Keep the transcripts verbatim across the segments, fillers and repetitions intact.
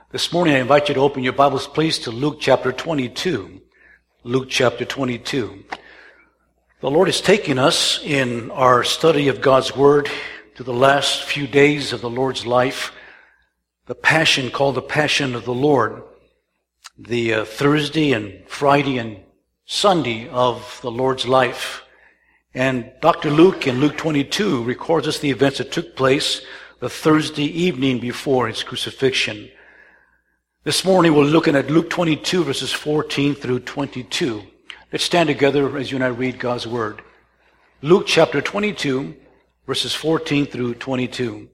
This morning I invite you to open your Bibles, please, to Luke chapter twenty-two. Luke chapter twenty-two. The Lord is taking us in our study of God's Word to the last few days of the Lord's life, the Passion called the Passion of the Lord, the uh, Thursday and Friday and Sunday of the Lord's life. And Doctor Luke in Luke twenty-two records us the events that took place the Thursday evening before his crucifixion. This morning we're looking at Luke twenty-two, verses fourteen through twenty-two. Let's stand together as you and I read God's Word. Luke chapter twenty-two, verses fourteen through twenty-two.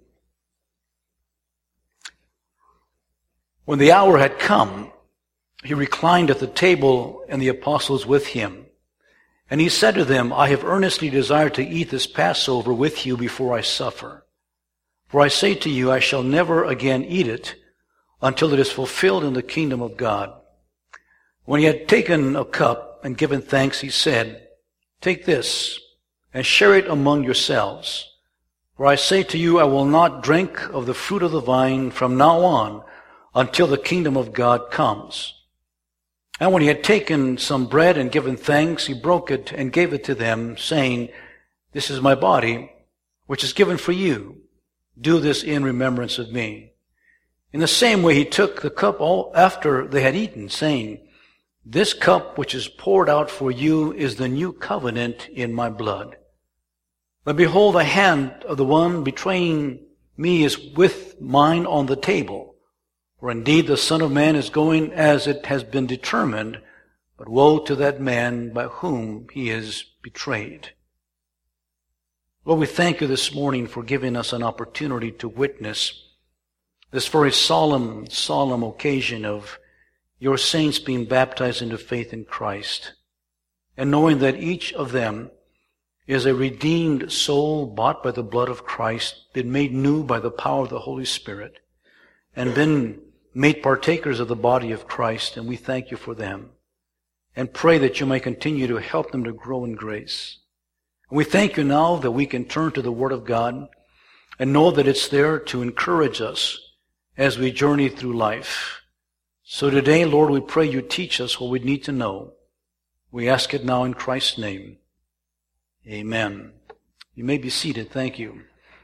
When the hour had come, he reclined at the table and the apostles with him. And he said to them, I have earnestly desired to eat this Passover with you before I suffer. For I say to you, I shall never again eat it until it is fulfilled in the kingdom of God. When he had taken a cup and given thanks, he said, Take this and share it among yourselves. For I say to you, I will not drink of the fruit of the vine from now on until the kingdom of God comes. And when he had taken some bread and given thanks, he broke it and gave it to them, saying, This is my body, which is given for you. Do this in remembrance of me. In the same way he took the cup all after they had eaten, saying, This cup which is poured out for you is the new covenant in my blood. But behold, the hand of the one betraying me is with mine on the table. For indeed the Son of Man is going as it has been determined, but woe to that man by whom he is betrayed. Lord, we thank you this morning for giving us an opportunity to witness this very solemn, solemn occasion of your saints being baptized into faith in Christ, and knowing that each of them is a redeemed soul bought by the blood of Christ, been made new by the power of the Holy Spirit, and been made partakers of the body of Christ, and we thank you for them, and pray that you may continue to help them to grow in grace. And we thank you now that we can turn to the Word of God and know that it's there to encourage us as we journey through life. So today, Lord, we pray you teach us what we need to know. We ask it now in Christ's name. Amen. You may be seated. Thank you.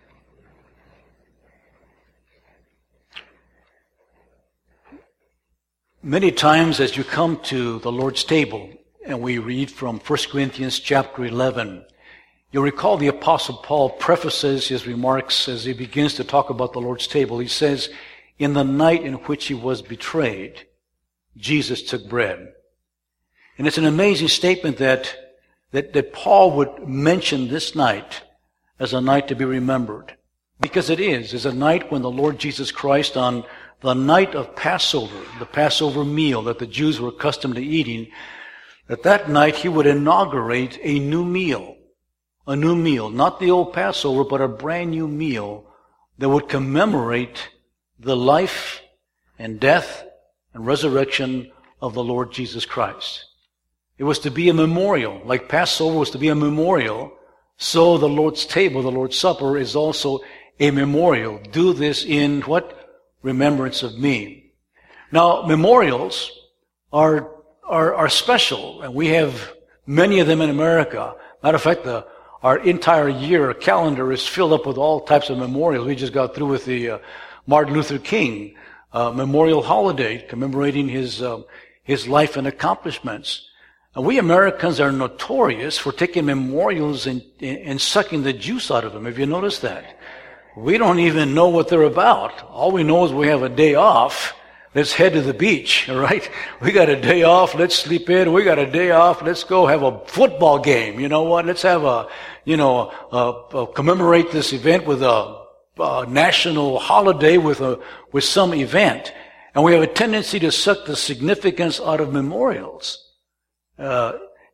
Many times as you come to the Lord's table, and we read from First Corinthians chapter eleven, you'll recall the Apostle Paul prefaces his remarks as he begins to talk about the Lord's table. He says, In the night in which he was betrayed, Jesus took bread. And it's an amazing statement that, that, that Paul would mention this night as a night to be remembered. Because it is. It's a night when the Lord Jesus Christ, on the night of Passover, the Passover meal that the Jews were accustomed to eating, that that night he would inaugurate a new meal. A new meal. Not the old Passover, but a brand new meal that would commemorate the life and death and resurrection of the Lord Jesus Christ. It was to be a memorial. Like Passover was to be a memorial, so the Lord's table, the Lord's Supper, is also a memorial. Do this in what? Remembrance of me. Now, memorials are, are, are special, and we have many of them in America. Matter of fact, the, our entire year calendar is filled up with all types of memorials. We just got through with the uh, Martin Luther King uh, memorial holiday commemorating his uh, his life and accomplishments. And we Americans are notorious for taking memorials and, and sucking the juice out of them. Have you noticed that? We don't even know what they're about. All we know is we have a day off. Let's head to the beach, all right? We got a day off. Let's sleep in. We got a day off. Let's go have a football game. You know what? Let's have a, you know, uh, uh, commemorate this event with a Uh, national holiday with a with some event, and we have a tendency to suck the significance out of memorials. Uh,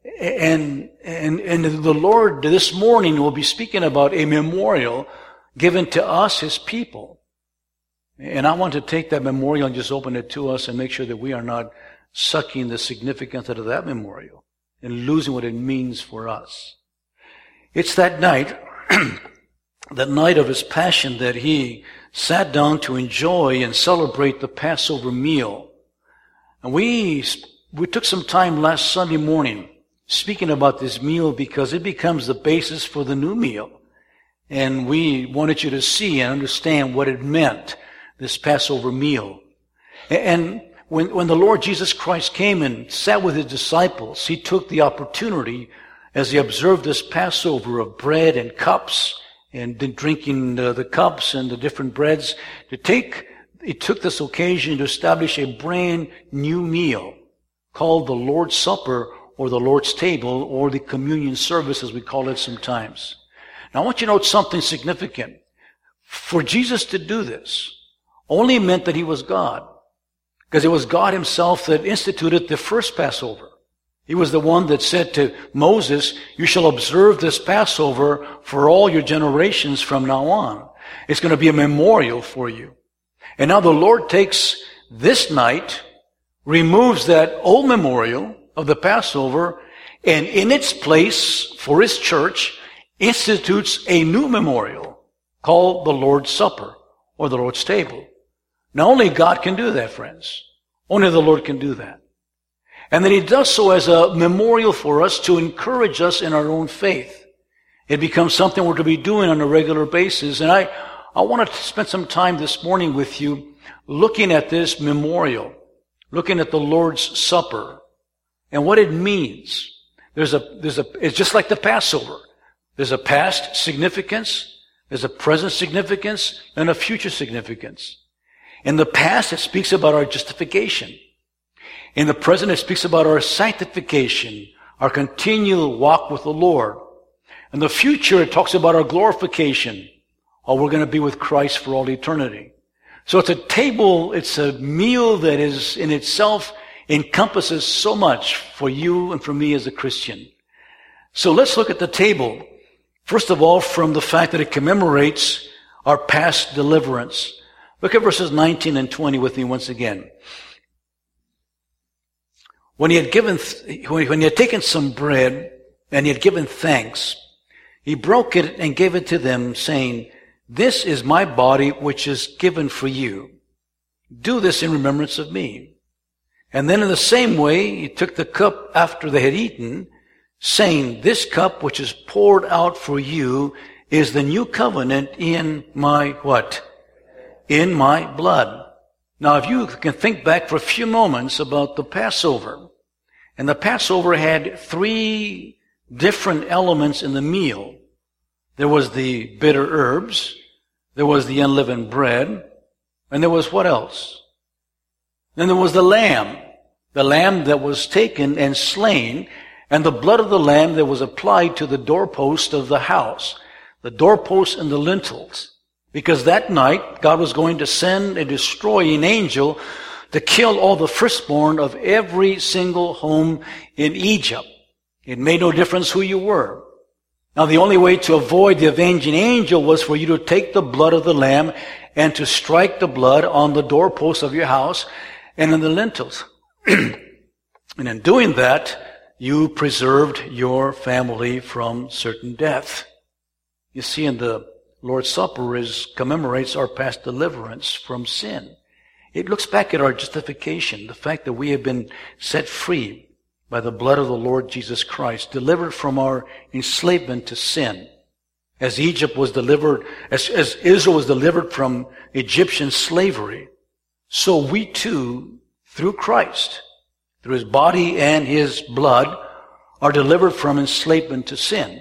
and and and the Lord this morning will be speaking about a memorial given to us, His people. And I want to take that memorial and just open it to us and make sure that we are not sucking the significance out of that memorial and losing what it means for us. It's that night. That night of his passion that he sat down to enjoy and celebrate the Passover meal. And we, we took some time last Sunday morning speaking about this meal because it becomes the basis for the new meal. And we wanted you to see and understand what it meant, this Passover meal. And when, when the Lord Jesus Christ came and sat with his disciples, he took the opportunity as he observed this Passover of bread and cups and then drinking uh, the cups and the different breads to take, he took this occasion to establish a brand new meal called the Lord's Supper or the Lord's Table or the communion service as we call it sometimes. Now I want you to note something significant. For Jesus to do this only meant that he was God. Because it was God himself that instituted the first Passover. He was the one that said to Moses, you shall observe this Passover for all your generations from now on. It's going to be a memorial for you. And now the Lord takes this night, removes that old memorial of the Passover, and in its place for his church, institutes a new memorial called the Lord's Supper or the Lord's Table. Now only God can do that, friends. Only the Lord can do that. And then he does so as a memorial for us to encourage us in our own faith. It becomes something we're to be doing on a regular basis. And I, I want to spend some time this morning with you looking at this memorial, looking at the Lord's Supper and what it means. There's a, there's a, it's just like the Passover. There's a past significance, there's a present significance, and a future significance. In the past, it speaks about our justification. In the present, it speaks about our sanctification, our continual walk with the Lord. In the future, it talks about our glorification, or we're going to be with Christ for all eternity. So it's a table, it's a meal that is in itself encompasses so much for you and for me as a Christian. So let's look at the table. First of all, from the fact that it commemorates our past deliverance. Look at verses nineteen and twenty with me once again. When he had given, when he had taken some bread and he had given thanks, he broke it and gave it to them, saying, this is my body which is given for you. Do this in remembrance of me. And then in the same way, he took the cup after they had eaten, saying, this cup which is poured out for you is the new covenant in my what? In my blood. Now, if you can think back for a few moments about the Passover, and the Passover had three different elements in the meal. There was the bitter herbs, there was the unleavened bread, and there was what else? Then there was the lamb, the lamb that was taken and slain, and the blood of the lamb that was applied to the doorpost of the house, the doorposts and the lintels. Because that night, God was going to send a destroying angel to kill all the firstborn of every single home in Egypt. It made no difference who you were. Now, the only way to avoid the avenging angel was for you to take the blood of the lamb and to strike the blood on the doorposts of your house and in the lintels. And in doing that, you preserved your family from certain death. You see, in the Lord's Supper is commemorates our past deliverance from sin. It looks back at our justification, the fact that we have been set free by the blood of the Lord Jesus Christ, delivered from our enslavement to sin. As Egypt was delivered, as, as Israel was delivered from Egyptian slavery, so we too, through Christ, through his body and his blood, are delivered from enslavement to sin.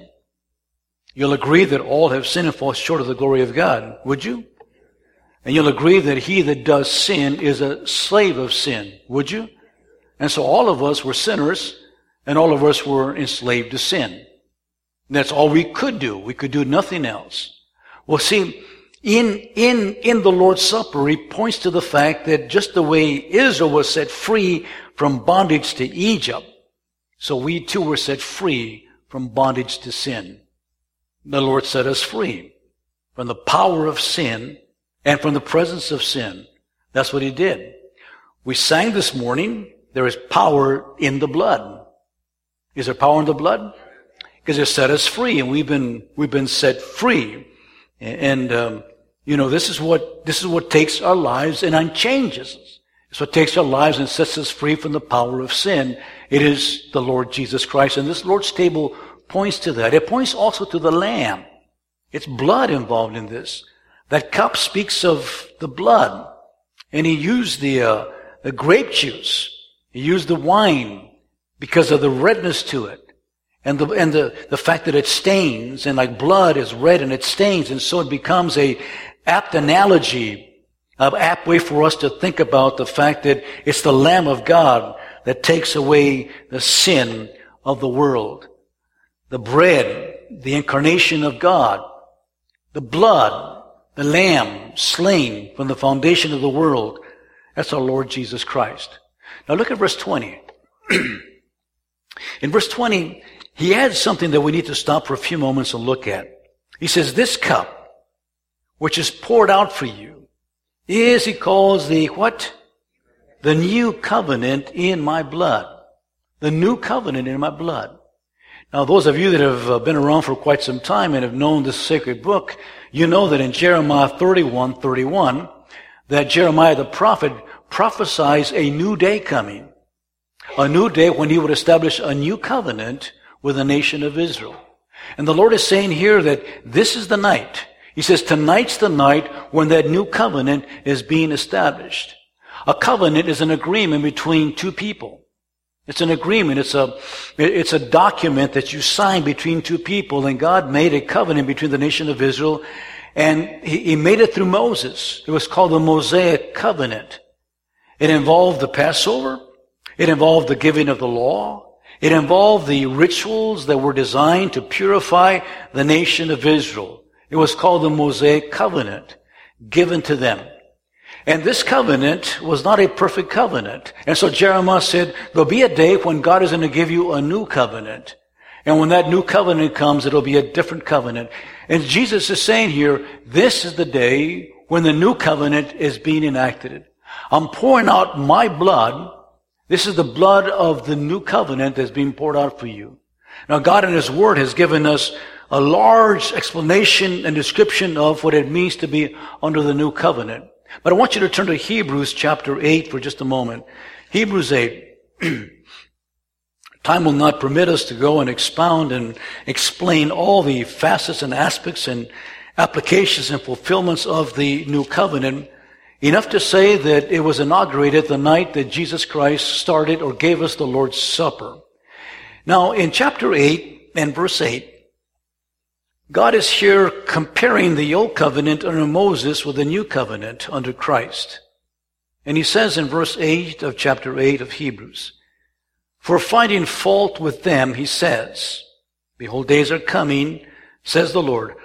You'll agree that all have sinned and fall short of the glory of God, would you? And you'll agree that he that does sin is a slave of sin, would you? And so all of us were sinners, and all of us were enslaved to sin. And that's all we could do. We could do nothing else. Well, see, in, in, in the Lord's Supper, he points to the fact that just the way Israel was set free from bondage to Egypt, so we too were set free from bondage to sin. The Lord set us free from the power of sin and from the presence of sin. That's what he did. We sang this morning, there is power in the blood. Is there power in the blood? Because it set us free, and we've been we've been set free. And um, You know, this is what, this is what takes our lives and unchanges us. It's what takes our lives and sets us free from the power of sin. It is the Lord Jesus Christ. And this Lord's table points to that. It points also to the Lamb. It's blood involved in this. That cup speaks of the blood. And he used the, uh, the grape juice. He used the wine because of the redness to it. And the, and the, the fact that it stains, and like blood is red and it stains, and so it becomes a apt analogy, an apt way for us to think about the fact that it's the Lamb of God that takes away the sin of the world. The bread, the incarnation of God. The blood, the Lamb slain from the foundation of the world. That's our Lord Jesus Christ. Now look at verse twenty. In verse twenty, he adds something that we need to stop for a few moments and look at. He says, this cup, which is poured out for you, is, he calls the what? The new covenant in my blood. The new covenant in my blood. Now, those of you that have been around for quite some time and have known this sacred book, you know that in Jeremiah thirty-one thirty-one, that Jeremiah the prophet prophesies a new day coming. A new day when he would establish a new covenant with the nation of Israel. And the Lord is saying here that this is the night. He says tonight's the night when that new covenant is being established. A covenant is an agreement between two people. It's an agreement. It's a, it's a document that you sign between two people. And God made a covenant between the nation of Israel, and he, he made it through Moses. It was called the Mosaic covenant. It involved the Passover. It involved the giving of the law. It involved the rituals that were designed to purify the nation of Israel. It was called the Mosaic covenant, given to them. And this covenant was not a perfect covenant. And so Jeremiah said, there'll be a day when God is going to give you a new covenant. And when that new covenant comes, it'll be a different covenant. And Jesus is saying here, this is the day when the new covenant is being enacted. I'm pouring out my blood. This is the blood of the new covenant that's being poured out for you. Now, God in His Word has given us a large explanation and description of what it means to be under the new covenant. But I want you to turn to Hebrews chapter eight for just a moment. Hebrews eight. Time will not permit us to go and expound and explain all the facets and aspects and applications and fulfillments of the new covenant. Enough to say that it was inaugurated the night that Jesus Christ started or gave us the Lord's Supper. Now, in chapter eight and verse eight, God is here comparing the old covenant under Moses with the new covenant under Christ. And He says in verse eight of chapter eight of Hebrews, for finding fault with them, He says, behold, days are coming, says the Lord,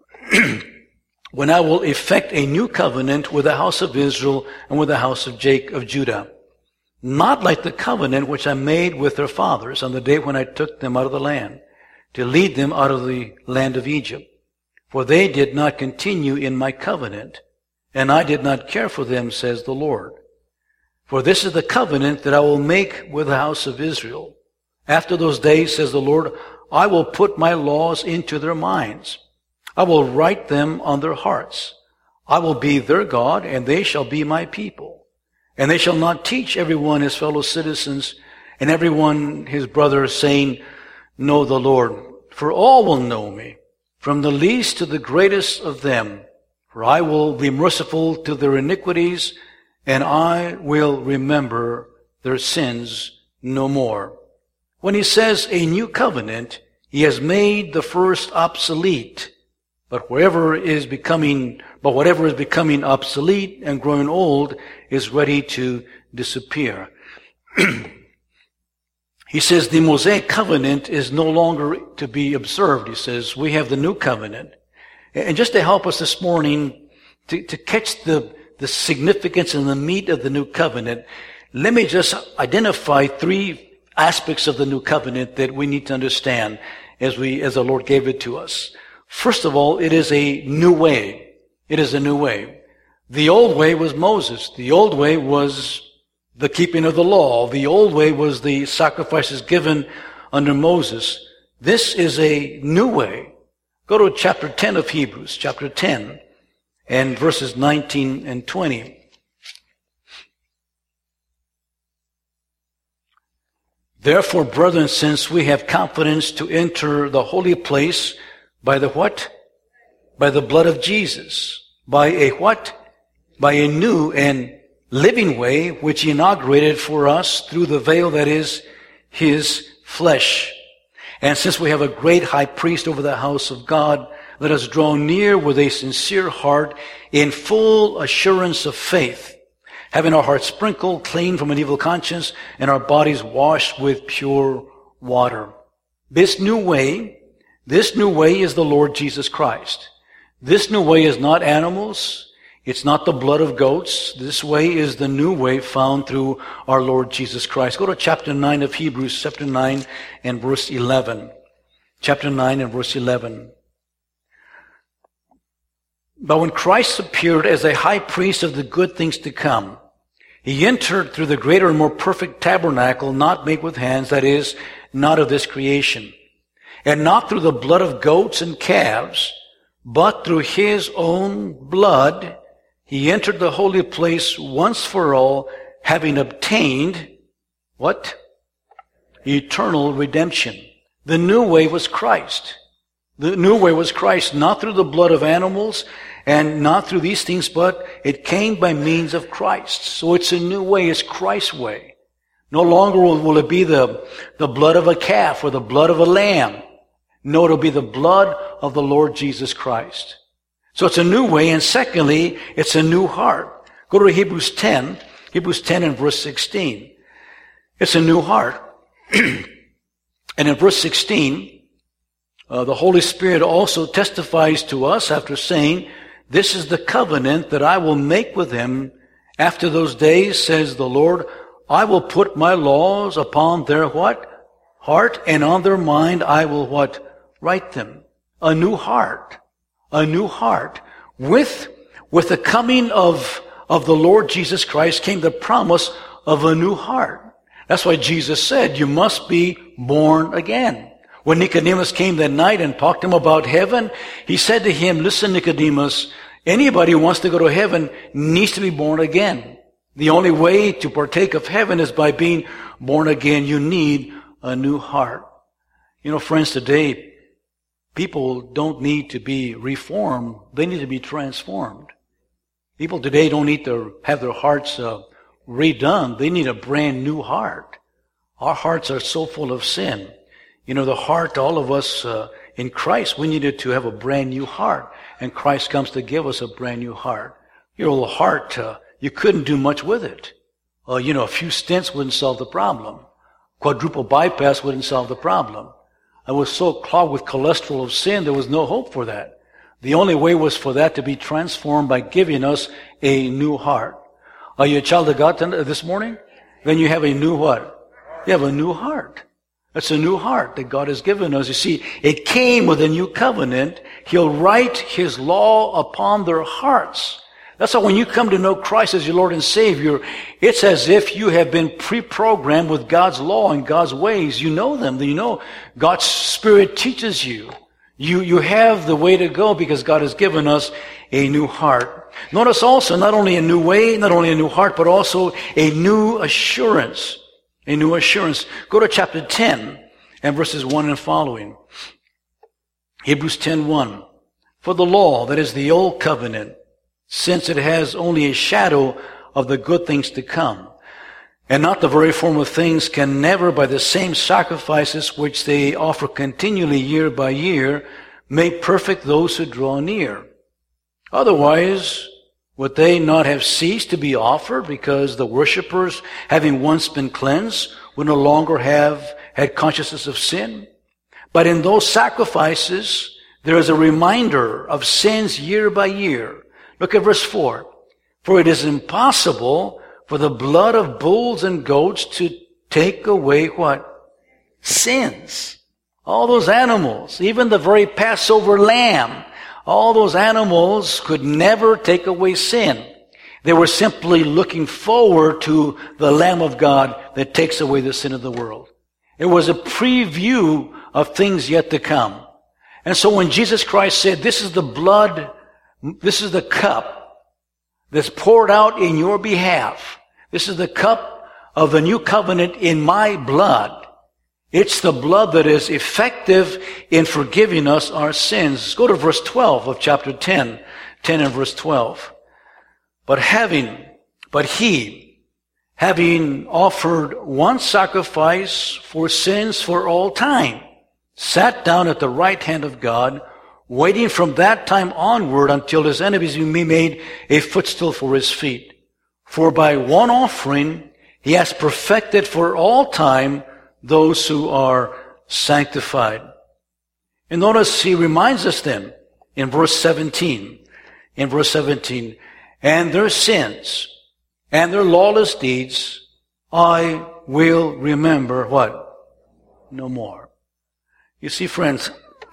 when I will effect a new covenant with the house of Israel and with the house of Jacob, of Judah, not like the covenant which I made with their fathers on the day when I took them out of the land, to lead them out of the land of Egypt. For they did not continue in my covenant, and I did not care for them, says the Lord. For this is the covenant that I will make with the house of Israel. After those days, says the Lord, I will put my laws into their minds. I will write them on their hearts. I will be their God, and they shall be my people. And they shall not teach everyone his fellow citizens and everyone his brother, saying, know the Lord, for all will know me, from the least to the greatest of them. For I will be merciful to their iniquities, and I will remember their sins no more. When He says a new covenant, He has made the first obsolete. But wherever is becoming, but whatever is becoming obsolete and growing old is ready to disappear. He says the Mosaic covenant is no longer to be observed. He says we have the new covenant. And just to help us this morning to, to catch the, the significance and the meat of the new covenant, let me just identify three aspects of the new covenant that we need to understand as we, as the Lord gave it to us. First of all, it is a new way. It is a new way. The old way was Moses. The old way was the keeping of the law. The old way was the sacrifices given under Moses. This is a new way. Go to chapter ten of Hebrews, chapter ten. and verses nineteen and twenty. Therefore, brethren, since we have confidence to enter the holy place by the what? By the blood of Jesus. By a what? By a new and living way which he inaugurated for us through the veil that is his flesh. And since we have a great high priest over the house of God, let us draw near with a sincere heart in full assurance of faith, having our hearts sprinkled clean from an evil conscience and our bodies washed with pure water. This new way, this new way is the Lord Jesus Christ. This new way is not animals. It's not the blood of goats. This way is the new way found through our Lord Jesus Christ. Go to chapter nine of Hebrews, chapter nine and verse eleven. Chapter nine and verse eleven. But when Christ appeared as a high priest of the good things to come, he entered through the greater and more perfect tabernacle, not made with hands, that is, not of this creation, and not through the blood of goats and calves, but through his own blood, he entered the holy place once for all, having obtained, what? Eternal redemption. The new way was Christ. The new way was Christ, not through the blood of animals and not through these things, but it came by means of Christ. So it's a new way. It's Christ's way. No longer will, will it be the, the blood of a calf or the blood of a lamb. No, it'll be the blood of the Lord Jesus Christ. So it's a new way, and secondly, it's a new heart. Go to Hebrews ten, Hebrews ten and verse sixteen. It's a new heart. And in verse sixteen, uh, the Holy Spirit also testifies to us after saying, this is the covenant that I will make with him after those days, says the Lord. I will put my laws upon their what? Heart, and on their mind I will what? Write them. A new heart. A new heart. With, with the coming of, of the Lord Jesus Christ came the promise of a new heart. That's why Jesus said, you must be born again. When Nicodemus came that night and talked to him about heaven, he said to him, listen, Nicodemus, anybody who wants to go to heaven needs to be born again. The only way to partake of heaven is by being born again. You need a new heart. You know, friends, today, people don't need to be reformed. They need to be transformed. People today don't need to have their hearts uh, redone. They need a brand new heart. Our hearts are so full of sin. You know, the heart, all of us uh, in Christ, we needed to have a brand new heart. And Christ comes to give us a brand new heart. Your little heart, uh, you couldn't do much with it. Uh, you know, a few stents wouldn't solve the problem. Quadruple bypass wouldn't solve the problem. I was so clogged with cholesterol of sin, there was no hope for that. The only way was for that to be transformed by giving us a new heart. Are you a child of God this morning? Then you have a new what? You have a new heart. That's a new heart that God has given us. You see, it came with a new covenant. He'll write his law upon their hearts. That's why when you come to know Christ as your Lord and Savior, it's as if you have been pre-programmed with God's law and God's ways. You know them. You know God's Spirit teaches you. You, you have the way to go because God has given us a new heart. Notice also not only a new way, not only a new heart, but also a new assurance. A new assurance. Go to chapter ten and verses one and following. Hebrews ten one. For the law, that is the old covenant, since it has only a shadow of the good things to come, and not the very form of things, can never, by the same sacrifices which they offer continually year by year, make perfect those who draw near. Otherwise, would they not have ceased to be offered, because the worshippers, having once been cleansed, would no longer have had consciousness of sin? But in those sacrifices, there is a reminder of sins year by year. Look at verse four. For it is impossible for the blood of bulls and goats to take away what? Sins. All those animals, even the very Passover lamb, all those animals could never take away sin. They were simply looking forward to the Lamb of God that takes away the sin of the world. It was a preview of things yet to come. And so when Jesus Christ said, this is the blood This is the cup that's poured out in your behalf. This is the cup of the new covenant in my blood. It's the blood that is effective in forgiving us our sins. Go to verse twelve of chapter ten. ten and verse twelve. But having, but he, having offered one sacrifice for sins for all time, sat down at the right hand of God, waiting from that time onward until his enemies be made a footstool for his feet. For by one offering he has perfected for all time those who are sanctified. And notice he reminds us then in verse seventeen, in verse seventeen, and their sins and their lawless deeds I will remember what? No more. You see, friends,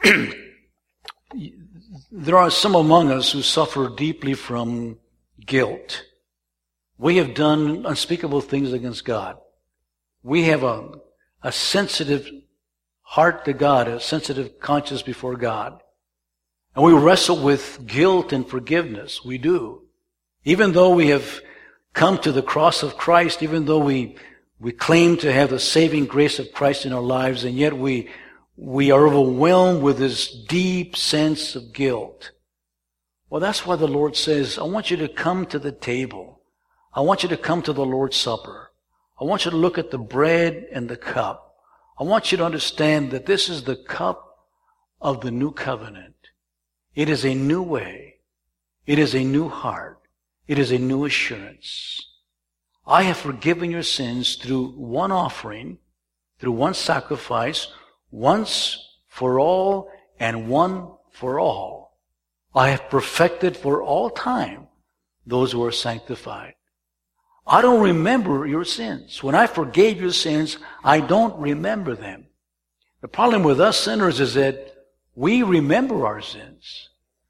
there are some among us who suffer deeply from guilt. We have done unspeakable things against God. We have a, a sensitive heart to God, a sensitive conscience before God. And we wrestle with guilt and forgiveness. We do. Even though we have come to the cross of Christ, even though we, we claim to have the saving grace of Christ in our lives, and yet we, we are overwhelmed with this deep sense of guilt. Well, that's why the Lord says, I want you to come to the table. I want you to come to the Lord's Supper. I want you to look at the bread and the cup. I want you to understand that this is the cup of the new covenant. It is a new way. It is a new heart. It is a new assurance. I have forgiven your sins through one offering, through one sacrifice, once for all and one for all. I have perfected for all time those who are sanctified. I don't remember your sins. When I forgave your sins, I don't remember them. The problem with us sinners is that we remember our sins.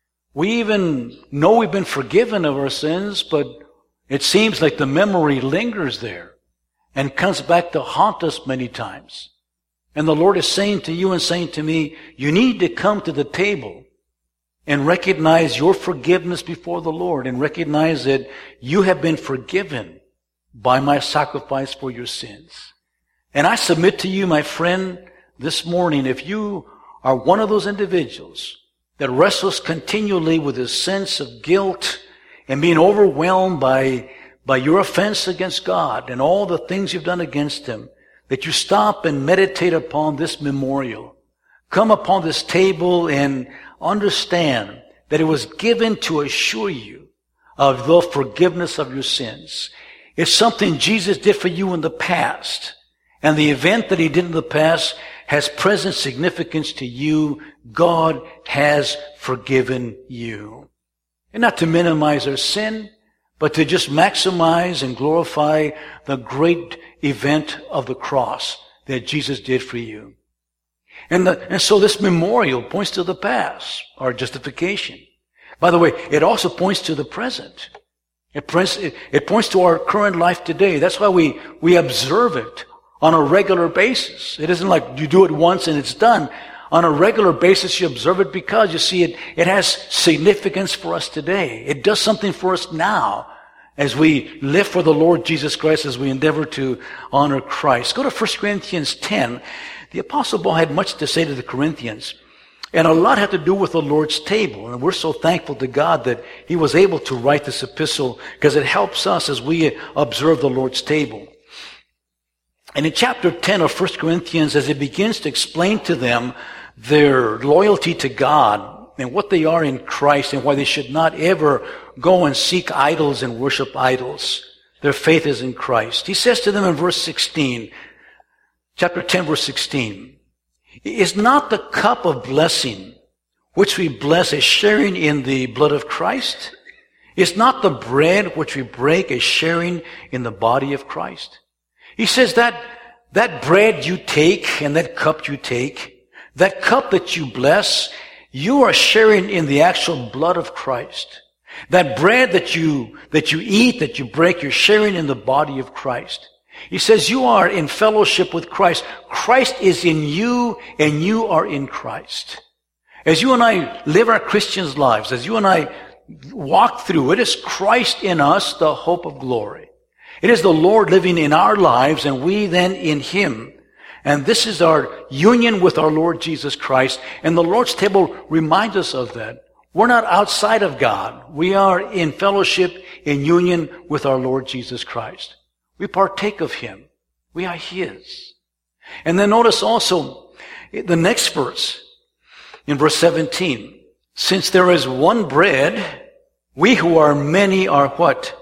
We even know we've been forgiven of our sins, but it seems like the memory lingers there and comes back to haunt us many times. And the Lord is saying to you and saying to me, you need to come to the table and recognize your forgiveness before the Lord and recognize that you have been forgiven by my sacrifice for your sins. And I submit to you, my friend, this morning, if you are one of those individuals that wrestles continually with a sense of guilt and being overwhelmed by, by your offense against God and all the things you've done against Him, that you stop and meditate upon this memorial. Come upon this table and understand that it was given to assure you of the forgiveness of your sins. It's something Jesus did for you in the past. And the event that He did in the past has present significance to you. God has forgiven you. And not to minimize our sin, but to just maximize and glorify the great event of the cross that Jesus did for you. And, the, and so this memorial points to the past, our justification. By the way, it also points to the present. It points, it, it points to our current life today. That's why we, we observe it on a regular basis. It isn't like you do it once and it's done. On a regular basis, you observe it because you see it, it has significance for us today. It does something for us now as we live for the Lord Jesus Christ, as we endeavor to honor Christ. Go to First Corinthians ten. The Apostle Paul had much to say to the Corinthians, and a lot had to do with the Lord's table. And we're so thankful to God that he was able to write this epistle because it helps us as we observe the Lord's table. And in chapter ten of First Corinthians, as he begins to explain to them their loyalty to God and what they are in Christ and why they should not ever go and seek idols and worship idols, their faith is in Christ. He says to them in verse sixteen, chapter ten, verse sixteen, is not the cup of blessing which we bless a sharing in the blood of Christ? Is not the bread which we break a sharing in the body of Christ? He says that that bread you take and that cup you take, that cup that you bless, you are sharing in the actual blood of Christ. That bread that you, that you eat, that you break, you're sharing in the body of Christ. He says you are in fellowship with Christ. Christ is in you and you are in Christ. As you and I live our Christian lives, as you and I walk through. It is Christ in us, the hope of glory. It is the Lord living in our lives and we then in Him. And this is our union with our Lord Jesus Christ. And the Lord's table reminds us of that. We're not outside of God. We are in fellowship, in union with our Lord Jesus Christ. We partake of Him. We are His. And then notice also the next verse, in verse seventeen. Since there is one bread, we who are many are what?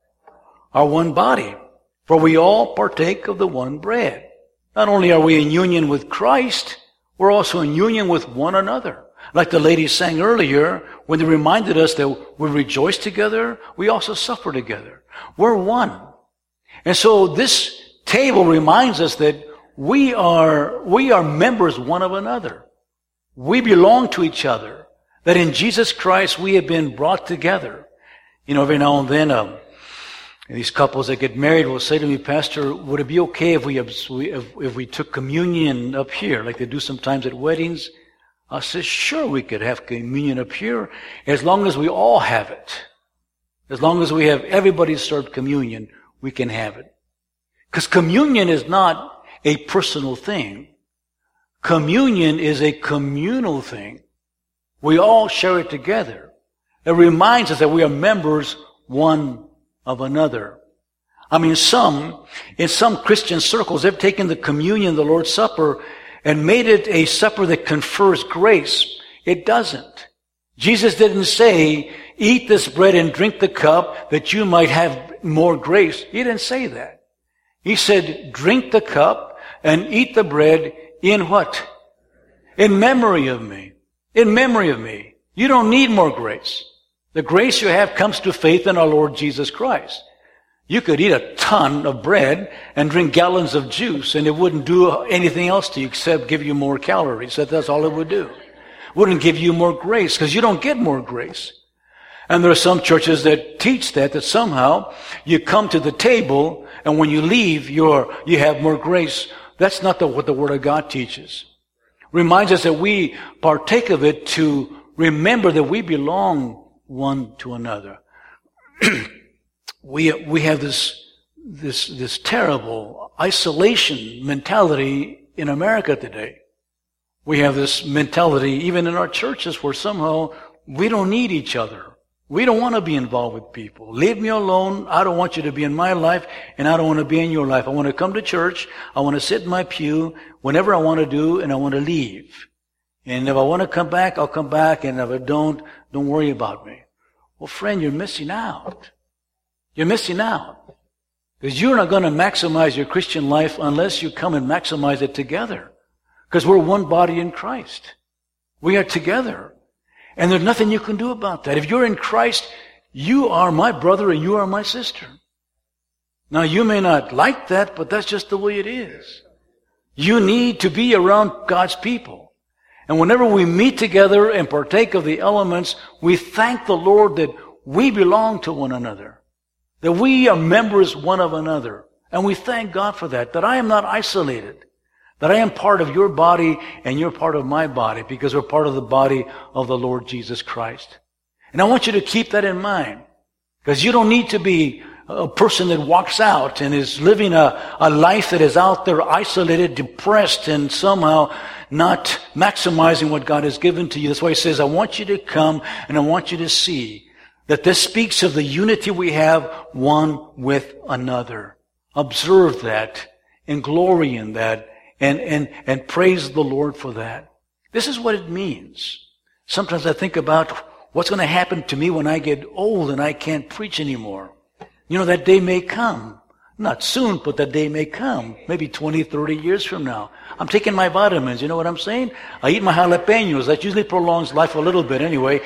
Are one body. For we all partake of the one bread. Not only are we in union with Christ, we're also in union with one another. Like the ladies sang earlier, when they reminded us that we rejoice together, we also suffer together. We're one. And so this table reminds us that we are, we are members one of another. We belong to each other. That in Jesus Christ we have been brought together. You know, every now and then, um, these couples that get married will say to me, Pastor, would it be okay if we, if, if we took communion up here, like they do sometimes at weddings? I said, sure, we could have communion up here, as long as we all have it. As long as we have everybody served communion, we can have it. Because communion is not a personal thing. Communion is a communal thing. We all share it together. It reminds us that we are members one of another. I mean, some, in some Christian circles, they've taken the communion, the Lord's Supper, and made it a supper that confers grace. It doesn't. Jesus didn't say, eat this bread and drink the cup that you might have more grace. He didn't say that. He said, drink the cup and eat the bread in what? In memory of me. In memory of me. You don't need more grace. The grace you have comes to faith in our Lord Jesus Christ. You could eat a ton of bread and drink gallons of juice, and it wouldn't do anything else to you except give you more calories. That's all it would do. It wouldn't give you more grace, because you don't get more grace. And there are some churches that teach that, that somehow you come to the table, and when you leave, you're, you have more grace. That's not the, what the Word of God teaches. Reminds us that we partake of it to remember that we belong one to another. we we have this this this terrible isolation mentality in America today. We have this mentality even in our churches where somehow we don't need each other. We don't want to be involved with people. Leave me alone. I don't want you to be in my life, and I don't want to be in your life. I want to come to church. I want to sit in my pew whenever I want to do, and I want to leave. And if I want to come back, I'll come back, and if I don't, don't worry about me. Well, friend, you're missing out. You're missing out. Because you're not going to maximize your Christian life unless you come and maximize it together. Because we're one body in Christ. We are together. And there's nothing you can do about that. If you're in Christ, you are my brother and you are my sister. Now, you may not like that, but that's just the way it is. You need to be around God's people. And whenever we meet together and partake of the elements, we thank the Lord that we belong to one another. That we are members one of another. And we thank God for that. That I am not isolated. That I am part of your body and you're part of my body, because we're part of the body of the Lord Jesus Christ. And I want you to keep that in mind. Because you don't need to be a person that walks out and is living a, a life that is out there isolated, depressed, and somehow not maximizing what God has given to you. That's why he says, I want you to come and I want you to see that this speaks of the unity we have one with another. Observe that and glory in that and, and, and praise the Lord for that. This is what it means. Sometimes I think about what's going to happen to me when I get old and I can't preach anymore. You know, that day may come. Not soon, but that day may come. Maybe twenty, thirty years from now. I'm taking my vitamins. You know what I'm saying? I eat my jalapenos. That usually prolongs life a little bit anyway.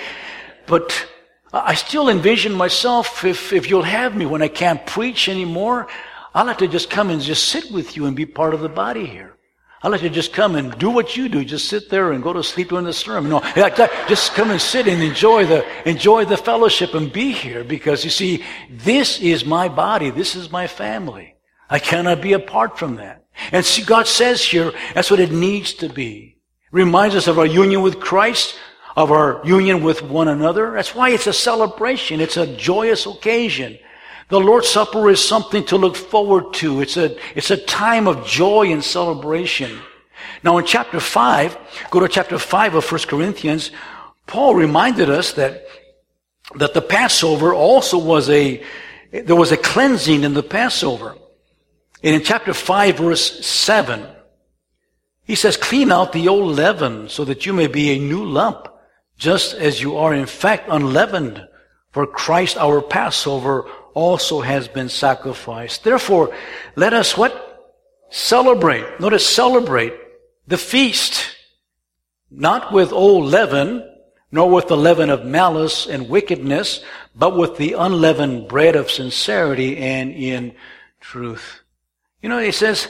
But I still envision myself, if, if you'll have me when I can't preach anymore, I'll have to just come and just sit with you and be part of the body here. I'll let you just come and do what you do. Just sit there and go to sleep during the sermon. No, just come and sit and enjoy the, enjoy the fellowship and be here. Because you see, this is my body. This is my family. I cannot be apart from that. And see, God says here, that's what it needs to be. Reminds us of our union with Christ, of our union with one another. That's why it's a celebration. It's a joyous occasion. The Lord's Supper is something to look forward to. It's a, it's a time of joy and celebration. Now in chapter five, go to chapter five of First Corinthians, Paul reminded us that, that the Passover also was a, there was a cleansing in the Passover. And in chapter five, verse seven, he says, clean out the old leaven so that you may be a new lump, just as you are in fact unleavened. For Christ our Passover also has been sacrificed. Therefore, let us what? Celebrate. Notice, celebrate the feast, not with old leaven, nor with the leaven of malice and wickedness, but with the unleavened bread of sincerity and in truth. You know, he says,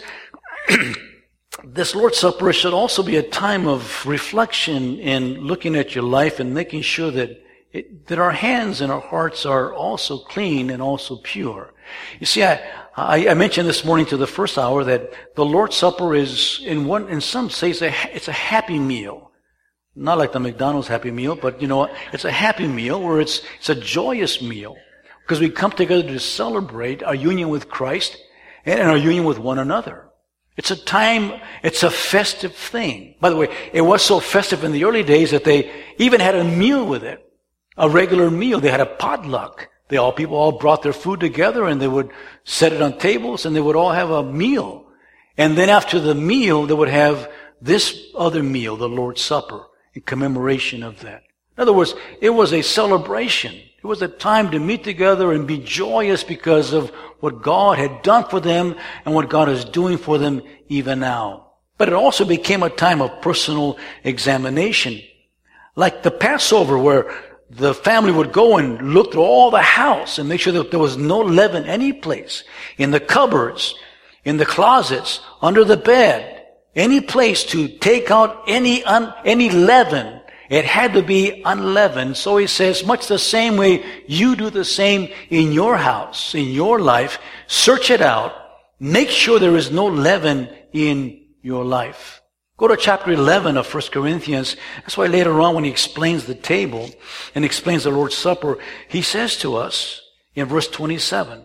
this Lord's Supper should also be a time of reflection in looking at your life and making sure that It, that our hands and our hearts are also clean and also pure. You see, I, I, I mentioned this morning to the first hour that the Lord's Supper is, in one, in some sense, a, it's a happy meal. Not like the McDonald's Happy Meal, but you know, it's a happy meal where it's, it's a joyous meal. Because we come together to celebrate our union with Christ and our union with one another. It's a time, it's a festive thing. By the way, it was so festive in the early days that they even had a meal with it. A regular meal. They had a potluck. They all, people all brought their food together and they would set it on tables and they would all have a meal. And then after the meal, they would have this other meal, the Lord's Supper, in commemoration of that. In other words, it was a celebration. It was a time to meet together and be joyous because of what God had done for them and what God is doing for them even now. But it also became a time of personal examination. Like the Passover, where the family would go and look through all the house and make sure that there was no leaven any place. In the cupboards, in the closets, under the bed, any place to take out any un, any leaven. It had to be unleavened. So he says, much the same way you do the same in your house, in your life. Search it out. Make sure there is no leaven in your life. Go to chapter eleven of First Corinthians. That's why later on when he explains the table and explains the Lord's Supper, he says to us in verse twenty-seven,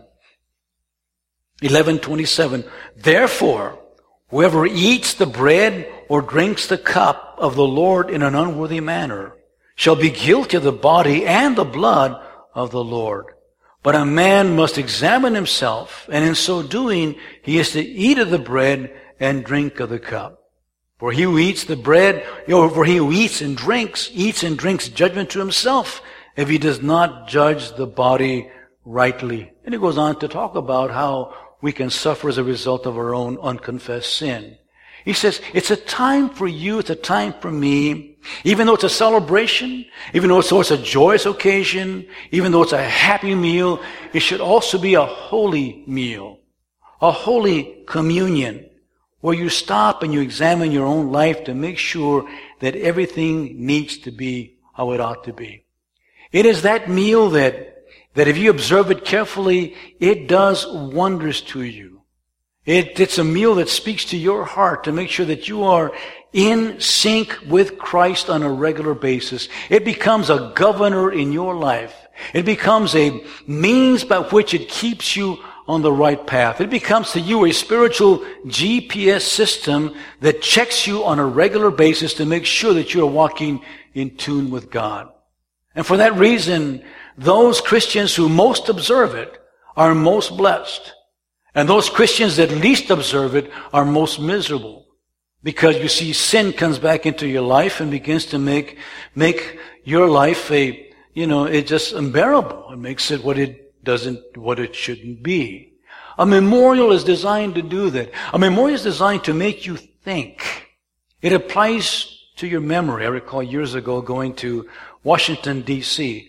eleven twenty-seven, therefore, whoever eats the bread or drinks the cup of the Lord in an unworthy manner shall be guilty of the body and the blood of the Lord. But a man must examine himself, and in so doing, he is to eat of the bread and drink of the cup. For he who eats the bread, or for he who eats and drinks, eats and drinks judgment to himself, if he does not judge the body rightly. And he goes on to talk about how we can suffer as a result of our own unconfessed sin. He says, it's a time for you, it's a time for me, even though it's a celebration, even though it's, so it's a joyous occasion, even though it's a happy meal, it should also be a holy meal, a holy communion, where you stop and you examine your own life to make sure that everything needs to be how it ought to be. It is that meal that, that if you observe it carefully, it does wonders to you. It, it's a meal that speaks to your heart to make sure that you are in sync with Christ on a regular basis. It becomes a governor in your life. It becomes a means by which it keeps you on the right path. It becomes to you a spiritual G P S system that checks you on a regular basis to make sure that you are walking in tune with God. And for that reason, those Christians who most observe it are most blessed. And those Christians that least observe it are most miserable. Because you see, sin comes back into your life and begins to make, make your life a, you know, it's just unbearable. It makes it what it doesn't, what it shouldn't be. A memorial is designed to do that. A memorial is designed to make you think. It applies to your memory. I recall years ago going to Washington, D C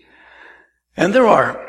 And there are,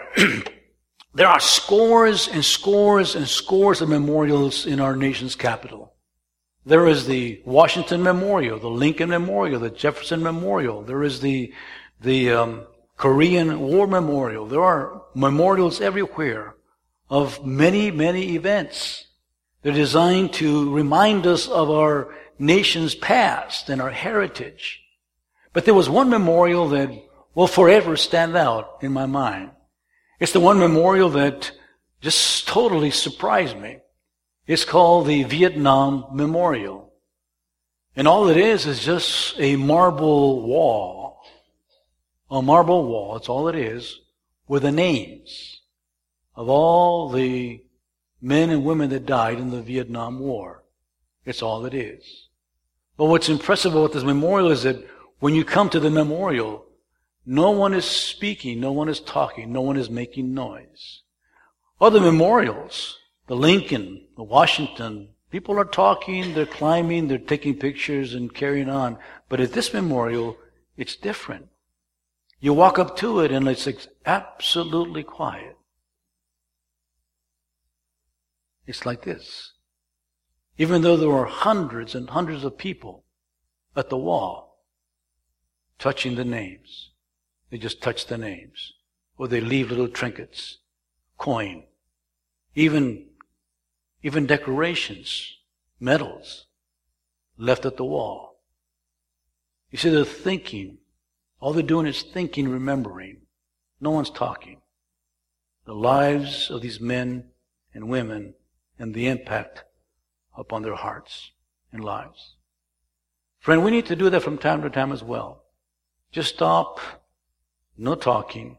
there are scores and scores and scores of memorials in our nation's capital. There is the Washington Memorial, the Lincoln Memorial, the Jefferson Memorial. There is the, the, um, Korean War Memorial. There are memorials everywhere of many, many events. They're designed to remind us of our nation's past and our heritage. But there was one memorial that will forever stand out in my mind. It's the one memorial that just totally surprised me. It's called the Vietnam Memorial. And all it is is just a marble wall. A marble wall, that's all it is, with the names of all the men and women that died in the Vietnam War. It's all it is. But what's impressive about this memorial is that when you come to the memorial, no one is speaking, no one is talking, no one is making noise. Other memorials, the Lincoln, the Washington, people are talking, they're climbing, they're taking pictures and carrying on. But at this memorial, it's different. You walk up to it and it's absolutely quiet. It's like this. Even though there were hundreds and hundreds of people at the wall touching the names. They just touch the names. Or they leave little trinkets, coin, even, even decorations, medals left at the wall. You see, they're thinking. All they're doing is thinking, remembering. No one's talking. The lives of these men and women and the impact upon their hearts and lives. Friend, we need to do that from time to time as well. Just stop. No talking.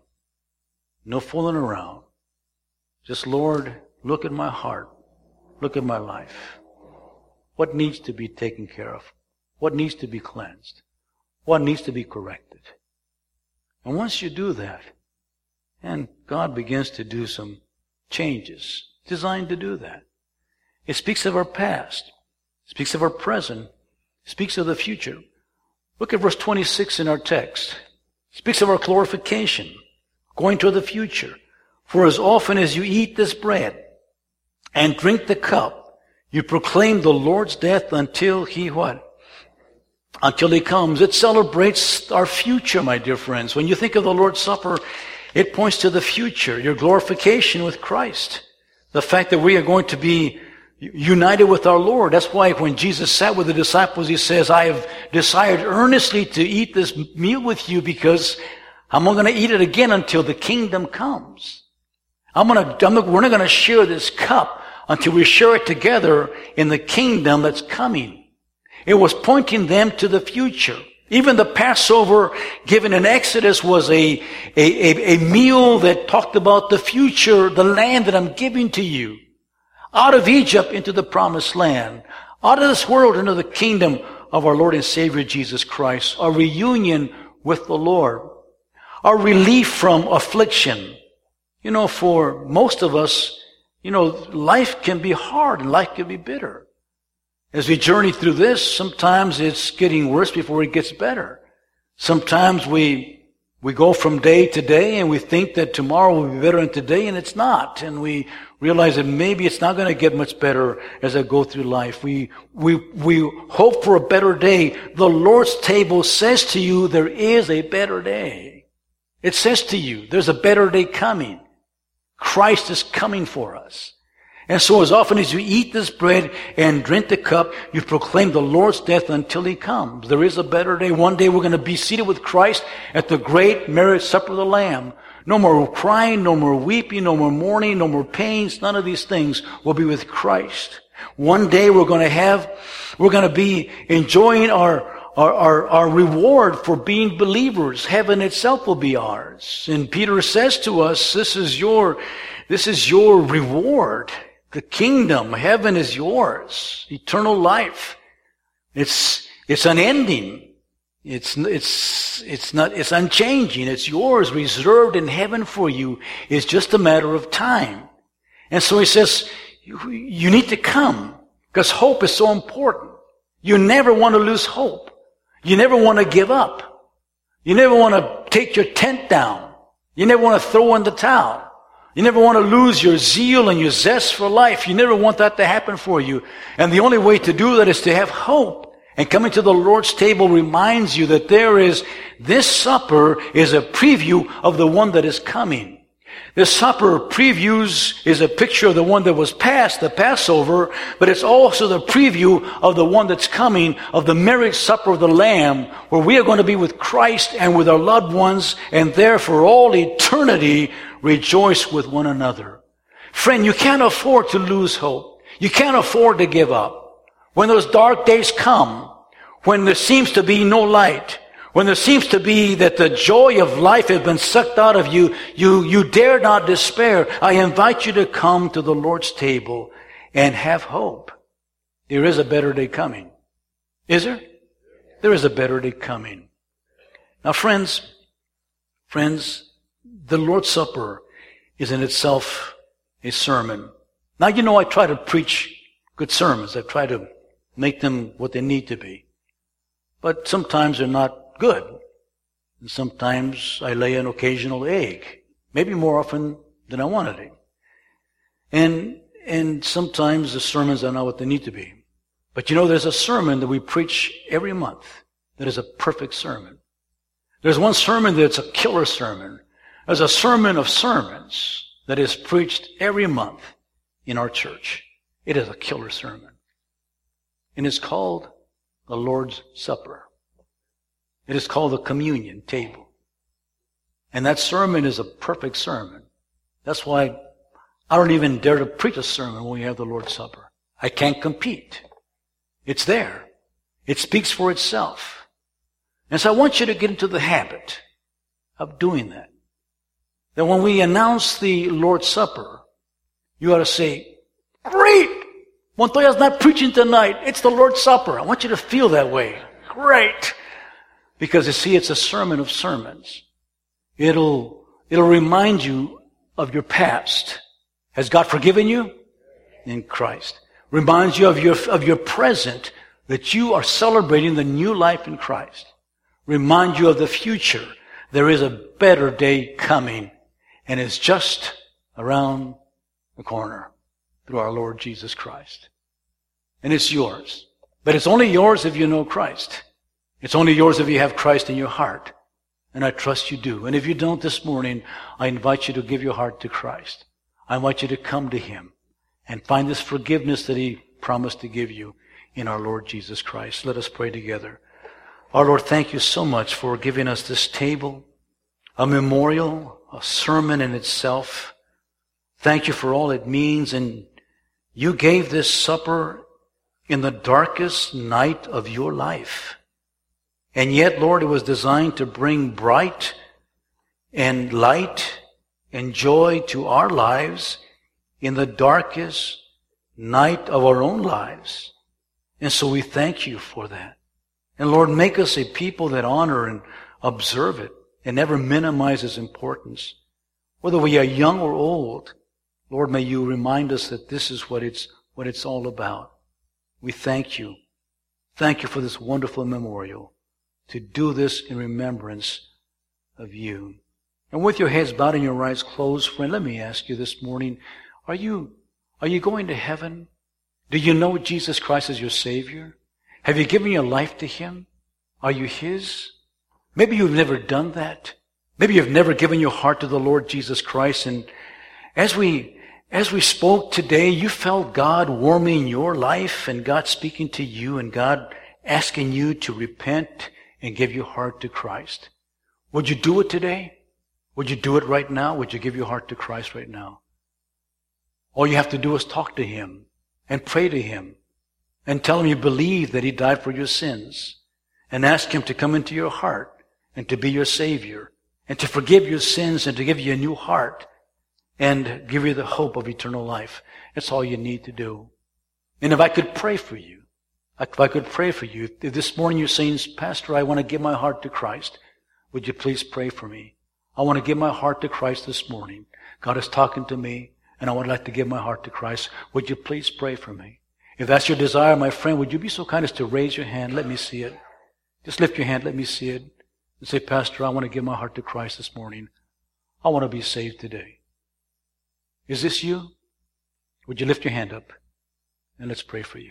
No fooling around. Just, Lord, look at my heart. Look at my life. What needs to be taken care of? What needs to be cleansed? What needs to be corrected? And once you do that, and God begins to do some changes designed to do that. It speaks of our past. It speaks of our present. It speaks of the future. Look at verse twenty-six in our text. It speaks of our glorification, going to the future. For as often as you eat this bread and drink the cup, you proclaim the Lord's death until He what? Until He comes. It celebrates our future, my dear friends. When you think of the Lord's Supper, it points to the future, your glorification with Christ. The fact that we are going to be united with our Lord. That's why when Jesus sat with the disciples, He says, I have desired earnestly to eat this meal with you because I'm not going to eat it again until the kingdom comes. I'm going to, I'm not, we're not going to share this cup until we share it together in the kingdom that's coming. It was pointing them to the future. Even the Passover given in Exodus was a, a, a, a meal that talked about the future, the land that I'm giving to you. Out of Egypt into the promised land. Out of this world into the kingdom of our Lord and Savior Jesus Christ. A reunion with the Lord. A relief from affliction. You know, for most of us, you know, life can be hard and life can be bitter. As we journey through this, sometimes it's getting worse before it gets better. Sometimes we we go from day to day and we think that tomorrow will be better than today, and it's not. And we realize that maybe it's not going to get much better as I go through life. We we we hope for a better day. The Lord's table says to you, there is a better day. It says to you, there's a better day coming. Christ is coming for us. And so as often as you eat this bread and drink the cup, you proclaim the Lord's death until He comes. There is a better day. One day we're going to be seated with Christ at the great marriage supper of the Lamb. No more crying, no more weeping, no more mourning, no more pains. None of these things will be with Christ. One day we're going to have, we're going to be enjoying our, our, our, our reward for being believers. Heaven itself will be ours. And Peter says to us, this is your, this is your reward. The kingdom, heaven is yours. Eternal life. It's, it's unending. It's, it's, it's not, it's unchanging. It's yours, reserved in heaven for you. It's just a matter of time. And so he says, you, you need to come because hope is so important. You never want to lose hope. You never want to give up. You never want to take your tent down. You never want to throw in the towel. You never want to lose your zeal and your zest for life. You never want that to happen for you. And the only way to do that is to have hope. And coming to the Lord's table reminds you that there is, this supper is a preview of the one that is coming. This supper previews is a picture of the one that was past, the Passover, but it's also the preview of the one that's coming, of the marriage supper of the Lamb, where we are going to be with Christ and with our loved ones, and there for all eternity rejoice with one another. Friend, you can't afford to lose hope. You can't afford to give up. When those dark days come, when there seems to be no light, when there seems to be that the joy of life has been sucked out of you, you, you dare not despair. I invite you to come to the Lord's table and have hope. There is a better day coming. Is there? There is a better day coming. Now friends, friends, the Lord's Supper is in itself a sermon. Now you know I try to preach good sermons. I try to make them what they need to be. But sometimes they're not good. And sometimes I lay an occasional egg. Maybe more often than I wanted it. And, and sometimes the sermons are not what they need to be. But you know, there's a sermon that we preach every month that is a perfect sermon. There's one sermon that's a killer sermon. There's a sermon of sermons that is preached every month in our church. It is a killer sermon. And it's called the Lord's Supper. It is called the communion table. And that sermon is a perfect sermon. That's why I don't even dare to preach a sermon when we have the Lord's Supper. I can't compete. It's there. It speaks for itself. And so I want you to get into the habit of doing that. That when we announce the Lord's Supper, you ought to say, great! Montoya's not preaching tonight. It's the Lord's Supper. I want you to feel that way. Great! Because you see, it's a sermon of sermons. It'll, it'll remind you of your past. Has God forgiven you? In Christ. Reminds you of your, of your present, that you are celebrating the new life in Christ. Remind you of the future. There is a better day coming, and it's just around the corner through our Lord Jesus Christ. And it's yours. But it's only yours if you know Christ. It's only yours if you have Christ in your heart. And I trust you do. And if you don't this morning, I invite you to give your heart to Christ. I invite you to come to Him and find this forgiveness that He promised to give you in our Lord Jesus Christ. Let us pray together. Our Lord, thank you so much for giving us this table, a memorial, a sermon in itself. Thank you for all it means. And you gave this supper in the darkest night of your life. And yet, Lord, it was designed to bring bright and light and joy to our lives in the darkest night of our own lives. And so we thank you for that. And Lord, make us a people that honor and observe it and never minimize its importance. Whether we are young or old, Lord, may you remind us that this is what it's, what it's all about. We thank you. Thank you for this wonderful memorial, to do this in remembrance of you. And with your heads bowed and your eyes closed, friend, let me ask you this morning, are you, are you going to heaven? Do you know Jesus Christ as your Savior? Have you given your life to Him? Are you His? Maybe you've never done that. Maybe you've never given your heart to the Lord Jesus Christ. And as we, as we spoke today, you felt God warming your life and God speaking to you and God asking you to repent and give your heart to Christ. Would you do it today? Would you do it right now? Would you give your heart to Christ right now? All you have to do is talk to Him and pray to Him and tell Him you believe that He died for your sins and ask Him to come into your heart and to be your Savior and to forgive your sins and to give you a new heart and give you the hope of eternal life. That's all you need to do. And if I could pray for you, if I could pray for you, if this morning you're saying, Pastor, I want to give my heart to Christ, would you please pray for me? I want to give my heart to Christ this morning. God is talking to me, and I would like to give my heart to Christ. Would you please pray for me? If that's your desire, my friend, would you be so kind as to raise your hand? Let me see it. Just lift your hand. Let me see it. And say, Pastor, I want to give my heart to Christ this morning. I want to be saved today. Is this you? Would you lift your hand up? And let's pray for you.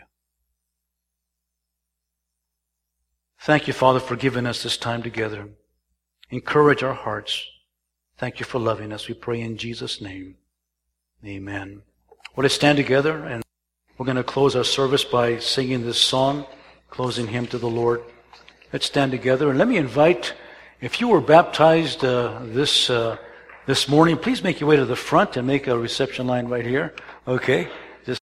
Thank you, Father, for giving us this time together. Encourage our hearts. Thank you for loving us. We pray in Jesus' name. Amen. Well, let's stand together, and we're going to close our service by singing this song, closing hymn to the Lord. Let's stand together, and let me invite, if you were baptized uh, this uh, this morning, please make your way to the front and make a reception line right here. Okay?